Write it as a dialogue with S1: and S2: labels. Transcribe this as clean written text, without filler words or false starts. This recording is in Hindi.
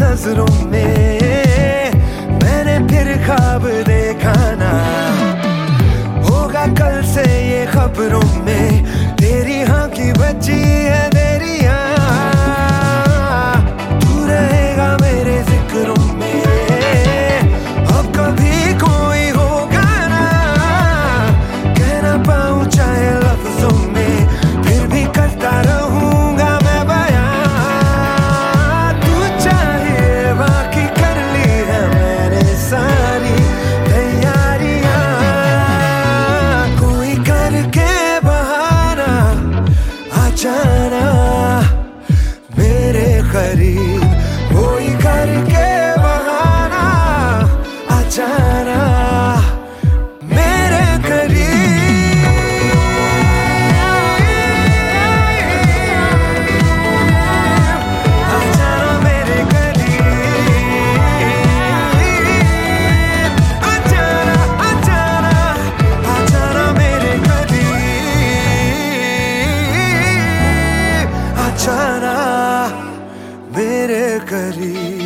S1: नजरों में मैंने फिर ख्वाब देखा ना, होगा कल से ये खबरों में तेरी हाँ की बची है तेरी हाँ, तू रहेगा मेरे जिक्रों में। अब कभी कोई होगा ना, कह ना पाऊं चाहे लफ्जों में, फिर भी करता रहूंगा मैं बयां। तू चाहे बाकी कर ली है मैंने सारी तैयारियां, कोई करके बहाना आ जाना मेरे करीब, कोई करके बहाना आ जाना मेरे करीब, आ जाना मेरे करीब, आ जाना आ जाना आ जाना मेरे करीब, आ जाना मेरे करीब।